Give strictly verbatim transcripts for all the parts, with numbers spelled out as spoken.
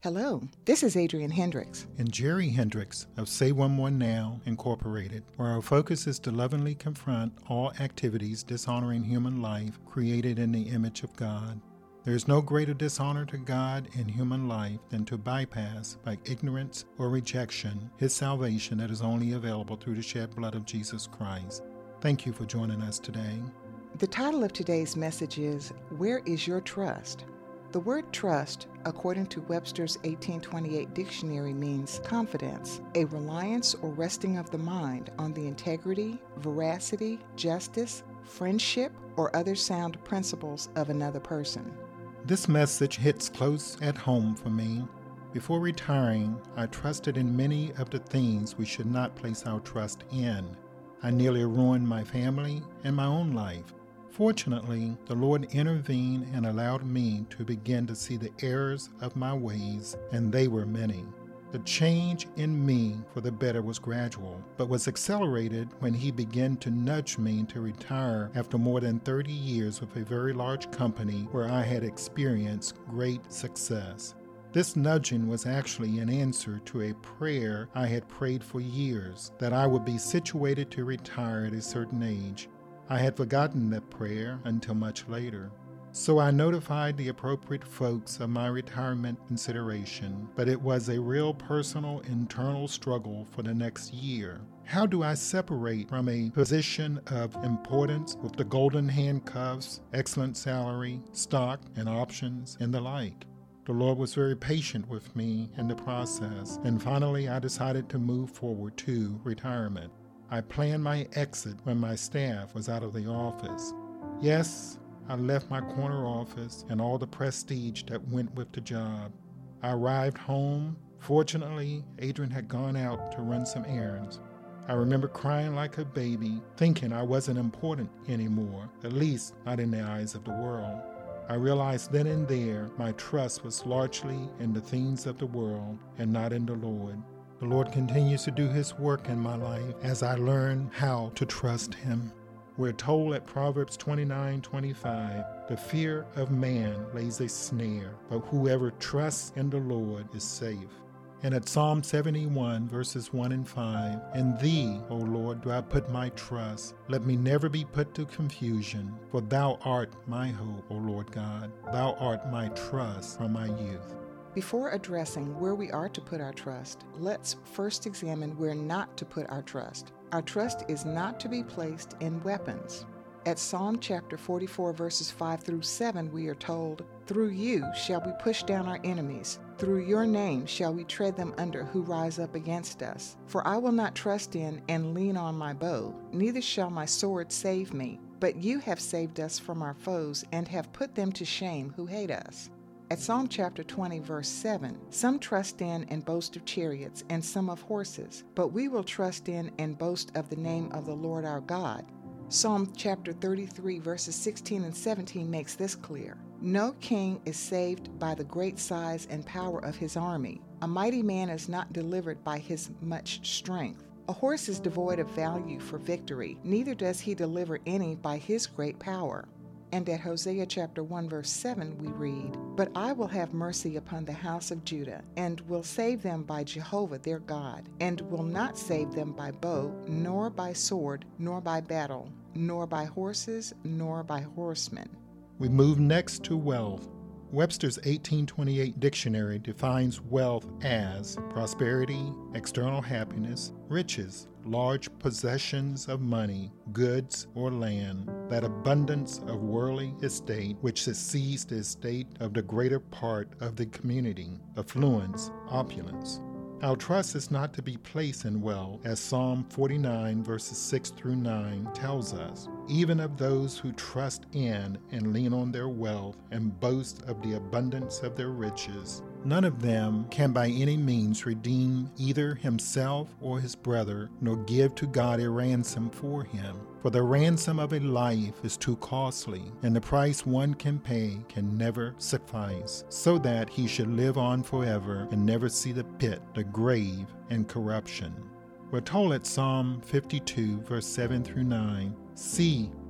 Hello, this is Adrienne Hendricks. And Jerry Hendricks of Say One More Now, Incorporated, where our focus is to lovingly confront all activities dishonoring human life created in the image of God. There is no greater dishonor to God in human life than to bypass, by ignorance or rejection, His salvation that is only available through the shed blood of Jesus Christ. Thank you for joining us today. The title of today's message is, Where is Your Trust? The word trust, according to Webster's eighteen twenty-eight dictionary, means confidence, a reliance or resting of the mind on the integrity, veracity, justice, friendship, or other sound principles of another person. This message hits close at home for me. Before retiring, I trusted in many of the things we should not place our trust in. I nearly ruined my family and my own life. Fortunately, the Lord intervened and allowed me to begin to see the errors of my ways, and they were many. The change in me for the better was gradual, but was accelerated when He began to nudge me to retire after more than thirty years with a very large company where I had experienced great success. This nudging was actually an answer to a prayer I had prayed for years, that I would be situated to retire at a certain age. I had forgotten that prayer until much later. So I notified the appropriate folks of my retirement consideration, but it was a real personal internal struggle for the next year. How do I separate from a position of importance with the golden handcuffs, excellent salary, stock and options, and the like? The Lord was very patient with me in the process, and finally I decided to move forward to retirement. I planned my exit when my staff was out of the office. Yes, I left my corner office and all the prestige that went with the job. I arrived home. Fortunately, Adrienne had gone out to run some errands. I remember crying like a baby, thinking I wasn't important anymore, at least not in the eyes of the world. I realized then and there my trust was largely in the things of the world and not in the Lord. The Lord continues to do His work in my life as I learn how to trust Him. We're told at Proverbs twenty-nine twenty-five, the fear of man lays a snare, but whoever trusts in the Lord is safe. And at Psalm seventy-one, verses one and five, in Thee, O Lord, do I put my trust. Let me never be put to confusion, for Thou art my hope, O Lord God. Thou art my trust from my youth. Before addressing where we are to put our trust, let's first examine where not to put our trust. Our trust is not to be placed in weapons. At Psalm chapter forty-four, verses five through seven, we are told, Through you shall we push down our enemies. Through your name shall we tread them under who rise up against us. For I will not trust in and lean on my bow, neither shall my sword save me. But you have saved us from our foes and have put them to shame who hate us. At Psalm chapter twenty, verse seven, some trust in and boast of chariots, and some of horses, but we will trust in and boast of the name of the Lord our God. Psalm chapter thirty-three, verses sixteen and seventeen makes this clear. No king is saved by the great size and power of his army. A mighty man is not delivered by his much strength. A horse is devoid of value for victory, neither does he deliver any by his great power. And at Hosea chapter one, verse seven, we read, But I will have mercy upon the house of Judah, and will save them by Jehovah their God, and will not save them by bow, nor by sword, nor by battle, nor by horses, nor by horsemen. We move next to wealth. Webster's eighteen twenty-eight dictionary defines wealth as prosperity, external happiness, riches, large possessions of money, goods, or land, that abundance of worldly estate which exceeds the estate of the greater part of the community, affluence, opulence. Our trust is not to be placed in wealth, as Psalm forty-nine, verses six through nine tells us, even of those who trust in and lean on their wealth and boast of the abundance of their riches. None of them can by any means redeem either himself or his brother, nor give to God a ransom for him. For the ransom of a life is too costly, and the price one can pay can never suffice, so that he should live on forever and never see the pit, the grave, and corruption. We're told at Psalm fifty-two, verse seven through nine, See,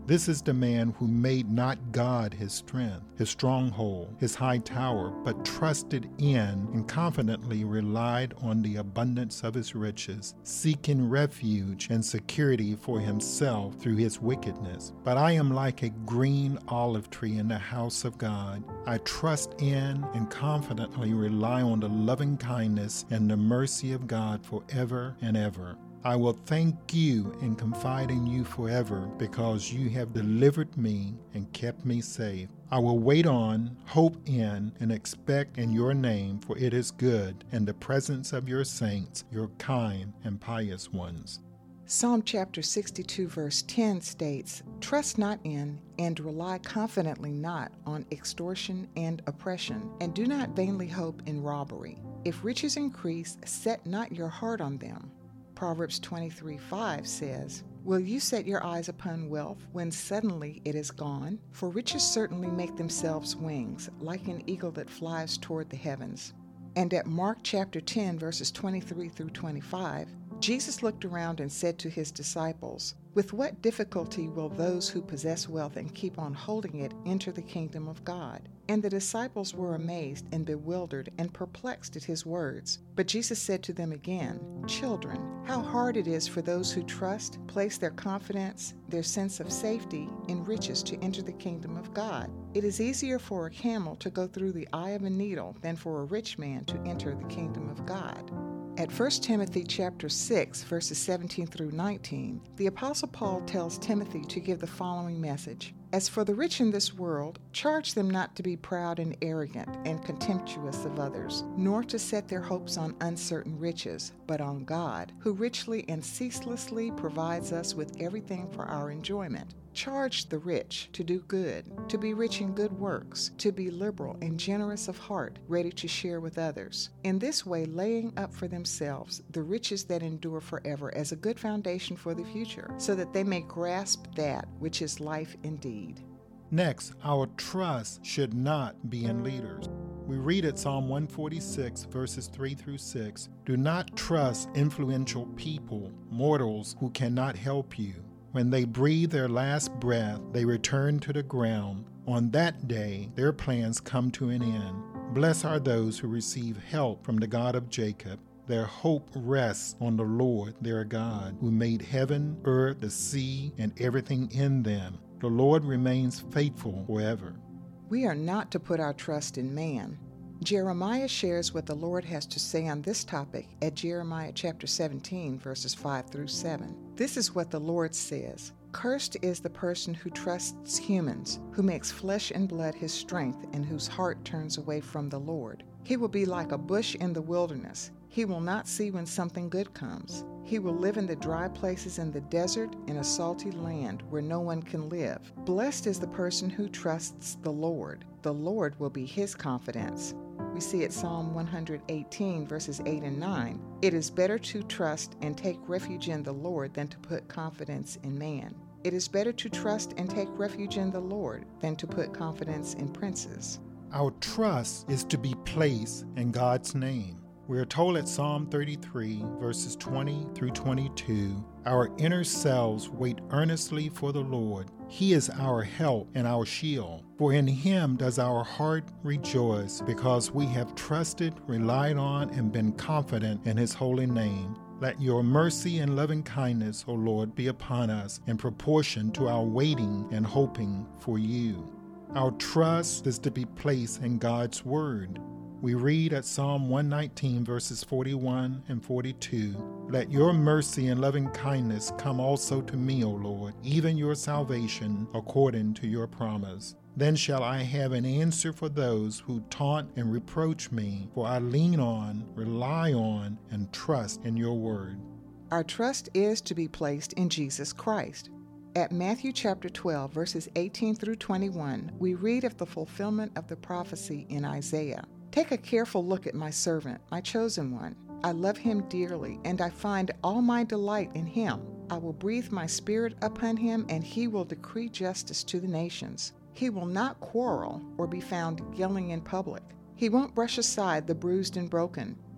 This is the man who made not God his strength, his stronghold, his high tower, but trusted in and confidently relied on the abundance of his riches, seeking refuge and security for himself through his wickedness. But I am like a green olive tree in the house of God. I trust in and confidently rely on the loving kindness and the mercy of God forever and ever. I will thank you and confide in you forever because you have delivered me and kept me safe. I will wait on, hope in, and expect in your name, for it is good in the presence of your saints, your kind and pious ones. Psalm chapter sixty-two verse ten states, "Trust not in and rely confidently not on extortion and oppression, and do not vainly hope in robbery. If riches increase, set not your heart on them." Proverbs twenty-three five says, "Will you set your eyes upon wealth when suddenly it is gone? For riches certainly make themselves wings, like an eagle that flies toward the heavens." And at Mark chapter ten, verses twenty-three through twenty-five, Jesus looked around and said to his disciples, "With what difficulty will those who possess wealth and keep on holding it enter the kingdom of God?" And the disciples were amazed and bewildered and perplexed at his words. But Jesus said to them again, "Children, how hard it is for those who trust, place their confidence, their sense of safety in riches to enter the kingdom of God. It is easier for a camel to go through the eye of a needle than for a rich man to enter the kingdom of God." At First Timothy chapter six, verses seventeen through nineteen, the Apostle Paul tells Timothy to give the following message. "As for the rich in this world, charge them not to be proud and arrogant and contemptuous of others, nor to set their hopes on uncertain riches, but on God, who richly and ceaselessly provides us with everything for our enjoyment. Charge the rich to do good, to be rich in good works, to be liberal and generous of heart, ready to share with others, in this way laying up for themselves the riches that endure forever as a good foundation for the future, so that they may grasp that which is life indeed." Next, our trust should not be in leaders. We read at Psalm one forty-six, verses three through six, "Do not trust influential people, mortals who cannot help you. When they breathe their last breath, they return to the ground. On that day, their plans come to an end. Blessed are those who receive help from the God of Jacob. Their hope rests on the Lord their God, who made heaven, earth, the sea, and everything in them. The Lord remains faithful forever." We are not to put our trust in man. Jeremiah shares what the Lord has to say on this topic at Jeremiah chapter seventeen, verses five through seven. This is what the Lord says, "Cursed is the person who trusts humans, who makes flesh and blood his strength, and whose heart turns away from the Lord. He will be like a bush in the wilderness. He will not see when something good comes. He will live in the dry places in the desert, in a salty land where no one can live. Blessed is the person who trusts the Lord. The Lord will be his confidence." We see at Psalm one eighteen, verses eight and nine, "It is better to trust and take refuge in the Lord than to put confidence in man. It is better to trust and take refuge in the Lord than to put confidence in princes." Our trust is to be placed in God's name. We are told at Psalm thirty-three, verses twenty through twenty-two, "Our inner selves wait earnestly for the Lord. He is our help and our shield. For in him does our heart rejoice, because we have trusted, relied on, and been confident in his holy name. Let your mercy and loving kindness, O Lord, be upon us in proportion to our waiting and hoping for you." Our trust is to be placed in God's word. We read at Psalm one nineteen, verses forty-one and forty-two, "Let your mercy and loving kindness come also to me, O Lord, even your salvation according to your promise. Then shall I have an answer for those who taunt and reproach me, for I lean on, rely on, and trust in your word." Our trust is to be placed in Jesus Christ. At Matthew chapter twelve, verses eighteen through twenty-one, we read of the fulfillment of the prophecy in Isaiah. "Take a careful look at my servant, my chosen one. I love him dearly, and I find all my delight in him. I will breathe my spirit upon him, and he will decree justice to the nations. He will not quarrel or be found yelling in public. He won't brush aside the bruised and broken.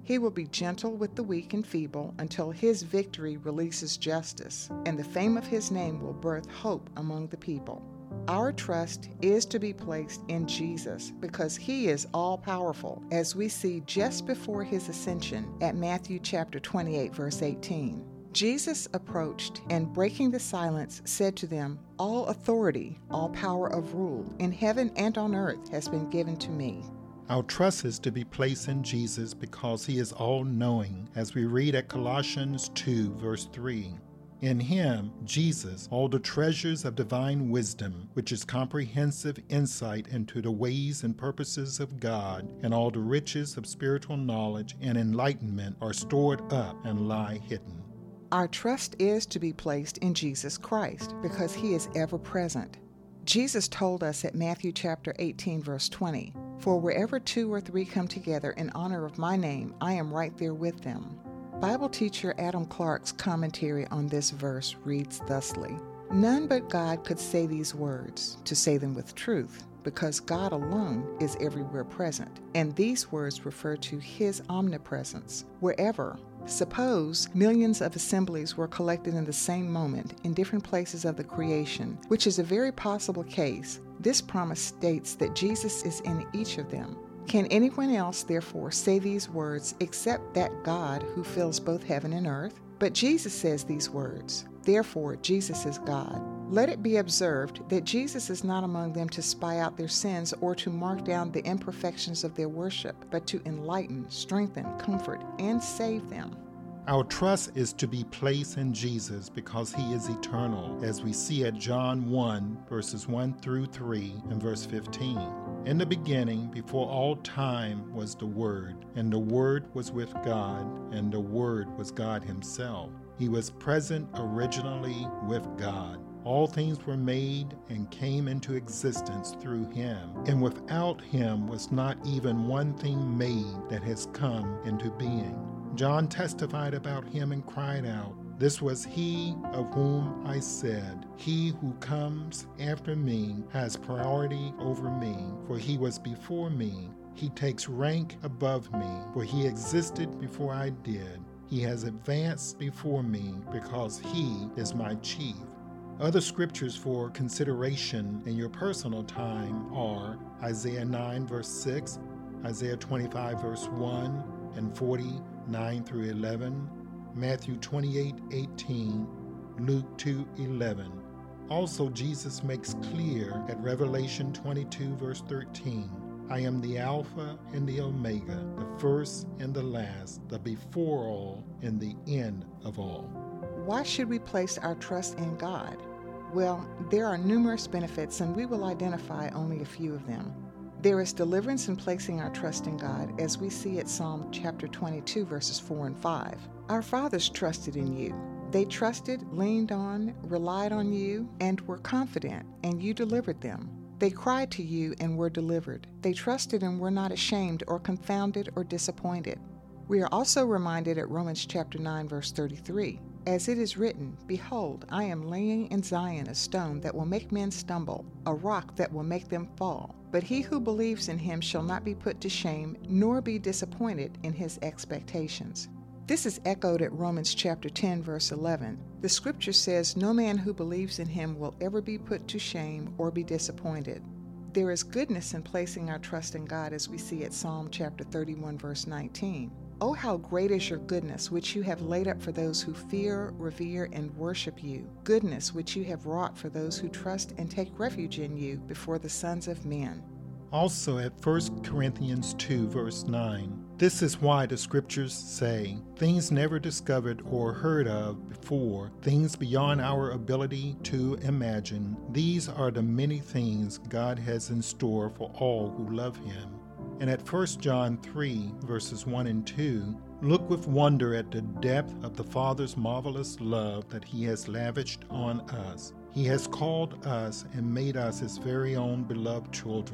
He will be gentle with the weak and feeble until his victory releases justice, and the fame of his name will birth hope among the people. Our trust is to be placed in Jesus because he is all-powerful, as we see just before his ascension at Matthew chapter twenty-eight, verse eighteen. Jesus approached and, breaking the silence, said to them, "All authority, all power of rule in heaven and on earth has been given to me." Our trust is to be placed in Jesus because he is all-knowing, as we read at Colossians two, verse three. In him, Jesus, all the treasures of divine wisdom, which is comprehensive insight into the ways and purposes of God, and all the riches of spiritual knowledge and enlightenment are stored up and lie hidden. Our trust is to be placed in Jesus Christ because he is ever present. Jesus told us at Matthew chapter eighteen, verse twenty, "For wherever two or three come together in honor of my name, I am right there with them." Bible teacher Adam Clark's commentary on this verse reads thusly: "None but God could say these words, to say them with truth, because God alone is everywhere present, and these words refer to his omnipresence, wherever. Suppose millions of assemblies were collected in the same moment in different places of the creation, which is a very possible case. This promise states that Jesus is in each of them. Can anyone else, therefore, say these words except that God who fills both heaven and earth? But Jesus says these words. Therefore, Jesus is God. Let it be observed that Jesus is not among them to spy out their sins or to mark down the imperfections of their worship, but to enlighten, strengthen, comfort, and save them." Our trust is to be placed in Jesus because he is eternal, as we see at John one, verses one through three and verse fifteen. "In the beginning, before all time, was the Word, and the Word was with God, and the Word was God himself. He was present originally with God. All things were made and came into existence through him, and without him was not even one thing made that has come into being. John testified about him and cried out, 'This was he of whom I said, he who comes after me has priority over me, for he was before me. He takes rank above me, for he existed before I did. He has advanced before me because he is my chief.'" Other scriptures for consideration in your personal time are Isaiah nine, verse six, Isaiah twenty-five, verse one, and forty, nine through eleven, Matthew twenty-eight, eighteen, Luke two, eleven. Also, Jesus makes clear at Revelation twenty-two, verse thirteen, "I am the Alpha and the Omega, the first and the last, the before all and the end of all." Why should we place our trust in God? Well, there are numerous benefits, and we will identify only a few of them. There is deliverance in placing our trust in God, as we see at Psalm chapter twenty-two, verses four and five. Our fathers trusted in you. They trusted, leaned on, relied on you, and were confident, and you delivered them. They cried to you and were delivered. They trusted and were not ashamed or confounded or disappointed. We are also reminded at Romans chapter nine, verse thirty-three, "As it is written, Behold, I am laying in Zion a stone that will make men stumble, a rock that will make them fall. But he who believes in him shall not be put to shame, nor be disappointed in his expectations." This is echoed at Romans chapter ten, verse eleven. The scripture says, "No man who believes in him will ever be put to shame or be disappointed." There is goodness in placing our trust in God, as we see at Psalm chapter thirty-one, verse nineteen. "Oh, how great is your goodness, which you have laid up for those who fear, revere, and worship you. Goodness, which you have wrought for those who trust and take refuge in you before the sons of men." Also at First Corinthians two, verse nine, "This is why the scriptures say, things never discovered or heard of before, things beyond our ability to imagine, these are the many things God has in store for all who love him." And at First John three, verses one and two, "Look with wonder at the depth of the Father's marvelous love that he has lavished on us. He has called us and made us his very own beloved children.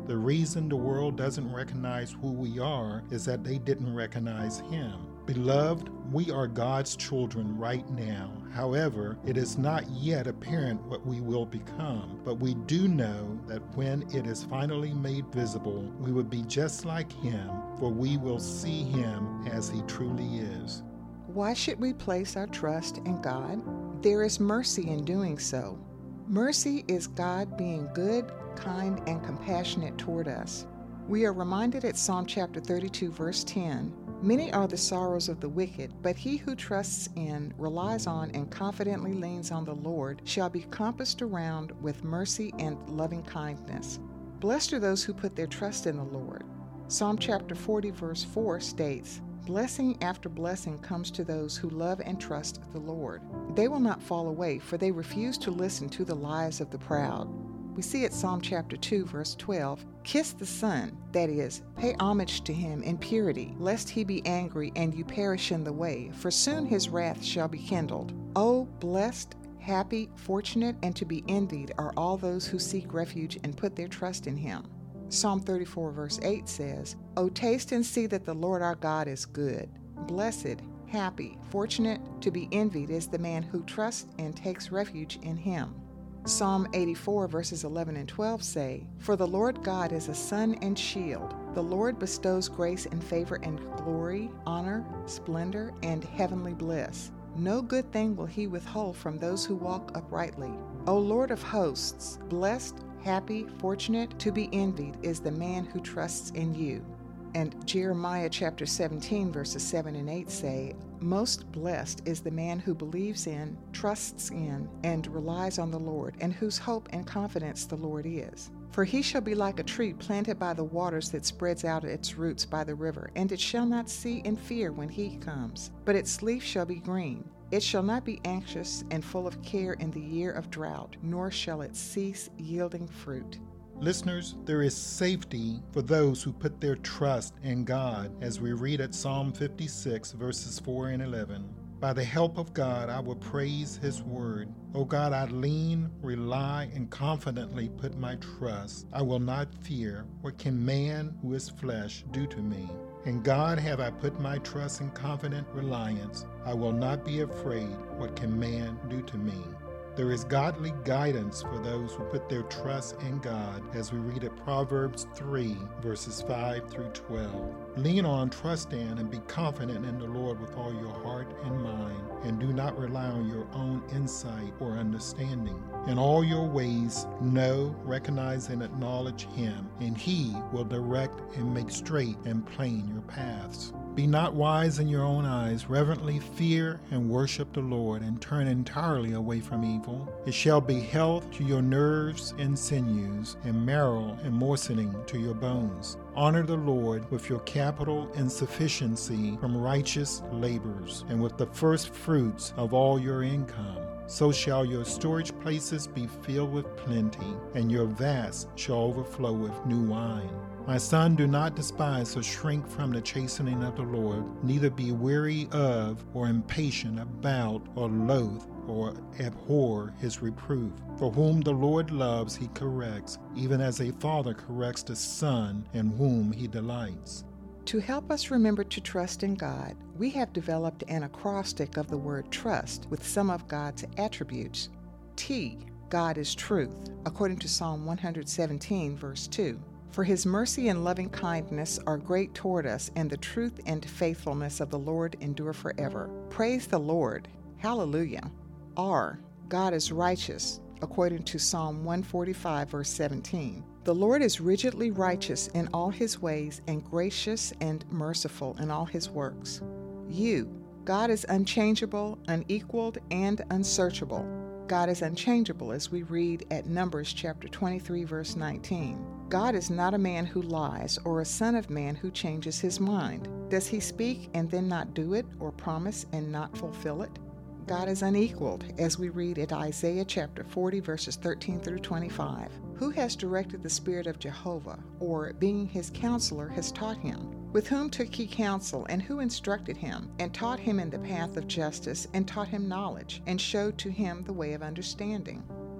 The reason the world doesn't recognize who we are is that they didn't recognize Him. Beloved, we are God's children right now. However, it is not yet apparent what we will become, but we do know that when it is finally made visible, we will be just like Him, for we will see Him as He truly is. Why should we place our trust in God? There is mercy in doing so. Mercy is God being good, kind, and compassionate toward us. We are reminded at Psalm chapter thirty-two, verse ten, "Many are the sorrows of the wicked, but he who trusts in, relies on, and confidently leans on the Lord shall be compassed around with mercy and loving kindness." Blessed are those who put their trust in the Lord. Psalm chapter forty, verse four states, "Blessing after blessing comes to those who love and trust the Lord. They will not fall away, for they refuse to listen to the lies of the proud." We see at Psalm chapter two, verse twelve, "Kiss the Son," that is, pay homage to him in purity, lest he be angry and you perish in the way, for soon his wrath shall be kindled. Oh, blessed, happy, fortunate, and to be envied are all those who seek refuge and put their trust in him. Psalm thirty-four, verse eight says, "O taste and see that the Lord our God is good. Blessed, happy, fortunate, to be envied is the man who trusts and takes refuge in him." Psalm eighty-four, verses eleven and twelve say, "For the Lord God is a sun and shield. The Lord bestows grace and favor and glory, honor, splendor, and heavenly bliss. No good thing will he withhold from those who walk uprightly. O Lord of hosts, blessed, happy, fortunate, to be envied is the man who trusts in you." And Jeremiah chapter seventeen, verses seven and eight say, "Most blessed is the man who believes in, trusts in, and relies on the Lord, and whose hope and confidence the Lord is. For he shall be like a tree planted by the waters that spreads out its roots by the river, and it shall not see in fear when he comes, but its leaf shall be green. It shall not be anxious and full of care in the year of drought, nor shall it cease yielding fruit." Listeners, there is safety for those who put their trust in God, as we read at Psalm fifty-six, verses four and eleven. "By the help of God, I will praise His word. O God, I lean, rely, and confidently put my trust. I will not fear. What can man who is flesh do to me? In God have I put my trust and confident reliance. I will not be afraid. What can man do to me?" There is godly guidance for those who put their trust in God, as we read at Proverbs three, verses five through twelve. Lean on, trust in, and be confident in the Lord with all your heart and mind, and do not rely on your own insight or understanding. In all your ways, know, recognize, and acknowledge Him, and He will direct and make straight and plain your paths. Be not wise in your own eyes. Reverently fear and worship the Lord, and turn entirely away from evil. It shall be health to your nerves and sinews, and marrow and moistening to your bones. Honor the Lord with your capital and sufficiency from righteous labors, and with the first fruits of all your income. So shall your storage places be filled with plenty, and your vats shall overflow with new wine. My son, do not despise or shrink from the chastening of the Lord, neither be weary of or impatient about or loath or abhor his reproof. For whom the Lord loves he corrects, even as a father corrects the son in whom he delights. To help us remember to trust in God, we have developed an acrostic of the word trust with some of God's attributes. T, God is truth, according to Psalm one seventeen, verse two. For his mercy and loving kindness are great toward us, and the truth and faithfulness of the Lord endure forever. Praise the Lord. Hallelujah. R, God is righteous, according to Psalm one forty-five, verse seventeen. The Lord is rigidly righteous in all his ways, and gracious and merciful in all his works. U, God is unchangeable, unequaled, and unsearchable. God is unchangeable, as we read at Numbers chapter twenty-three, verse nineteen. God is not a man who lies, or a son of man who changes his mind. Does he speak and then not do it, or promise and not fulfill it? God is unequaled, as we read at Isaiah chapter forty, verses thirteen through twenty-five. Who has directed the Spirit of Jehovah, or being his counselor has taught him? With whom took he counsel, and who instructed him, and taught him in the path of justice, and taught him knowledge, and showed to him the way of understanding?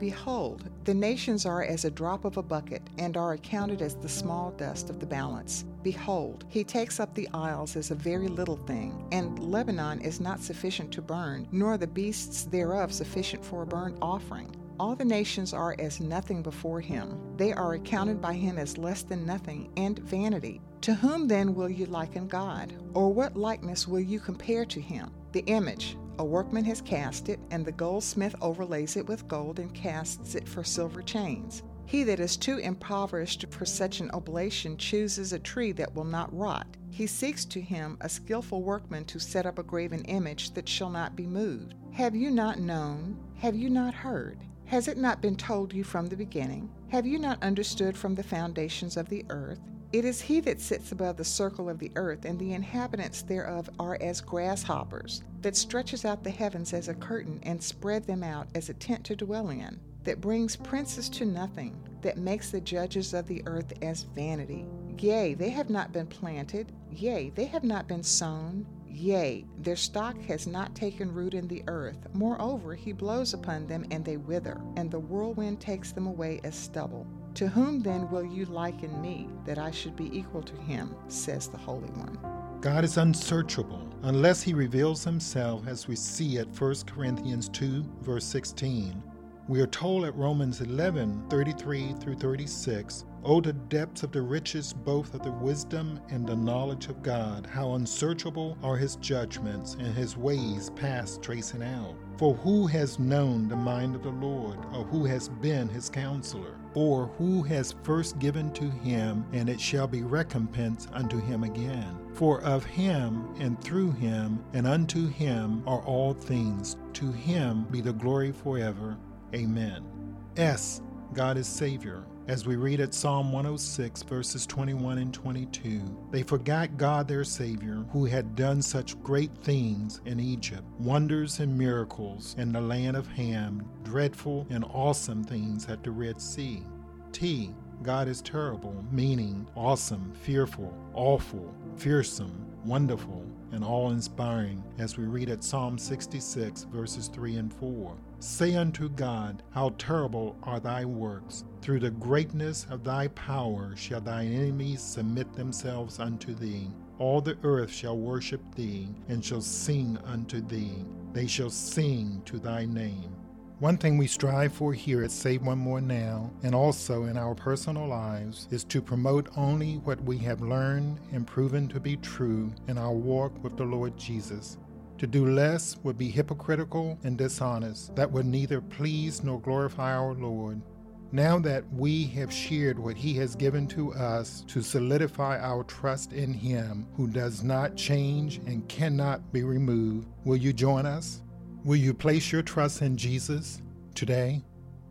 Behold, the nations are as a drop of a bucket, and are accounted as the small dust of the balance. Behold, he takes up the isles as a very little thing, and Lebanon is not sufficient to burn, nor the beasts thereof sufficient for a burnt offering. All the nations are as nothing before him. They are accounted by him as less than nothing, and vanity. To whom then will you liken God? Or what likeness will you compare to him? The image. A workman has cast it, and the goldsmith overlays it with gold and casts it for silver chains. He that is too impoverished for such an oblation chooses a tree that will not rot. He seeks to him a skillful workman to set up a graven image that shall not be moved. Have you not known? Have you not heard? Has it not been told you from the beginning? Have you not understood from the foundations of the earth? It is he that sits above the circle of the earth, and the inhabitants thereof are as grasshoppers, that stretches out the heavens as a curtain, and spread them out as a tent to dwell in, that brings princes to nothing, that makes the judges of the earth as vanity. Yea, they have not been planted, yea, they have not been sown, yea, their stock has not taken root in the earth. Moreover, he blows upon them, and they wither, and the whirlwind takes them away as stubble. To whom then will you liken me, that I should be equal to him, says the Holy One. God is unsearchable unless he reveals himself, as we see at First Corinthians two, verse sixteen. We are told at Romans eleven, thirty-three through thirty-six, "O the depths of the riches both of the wisdom and the knowledge of God, how unsearchable are his judgments, and his ways past tracing out. For who has known the mind of the Lord, or who has been his counselor? Or who has first given to him, and it shall be recompense unto him again? For of him, and through him, and unto him are all things. To him be the glory forever. Amen." S. God is Savior. As we read at Psalm one oh six, verses twenty-one and twenty-two, they forgot God their Savior, who had done such great things in Egypt, wonders and miracles in the land of Ham, dreadful and awesome things at the Red Sea. T. God is terrible, meaning awesome, fearful, awful, fearsome, wonderful, and awe-inspiring, as we read at Psalm sixty-six, verses three and four. Say unto God, how terrible are thy works! Through the greatness of thy power shall thine enemies submit themselves unto thee. All the earth shall worship thee, and shall sing unto thee. They shall sing to thy name. One thing we strive for here at Save One More Now, and also in our personal lives, is to promote only what we have learned and proven to be true in our walk with the Lord Jesus. To do less would be hypocritical and dishonest. That would neither please nor glorify our Lord. Now that we have shared what he has given to us to solidify our trust in him, who does not change and cannot be removed, will you join us? Will you place your trust in Jesus today?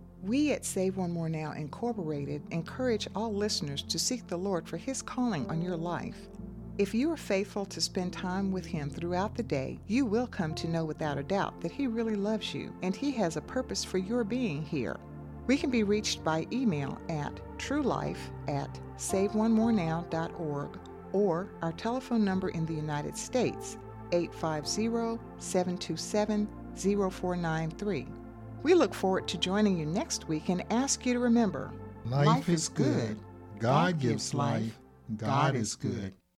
We at Save One More Now Incorporated encourage all listeners to seek the Lord for his calling on your life. If you are faithful to spend time with him throughout the day, you will come to know without a doubt that he really loves you and he has a purpose for your being here. We can be reached by email at truelife at save one more now dot org or our telephone number in the United States, eight five zero, seven two seven, zero four nine three. We look forward to joining you next week and ask you to remember, life, life is good. God, God gives life. God is good.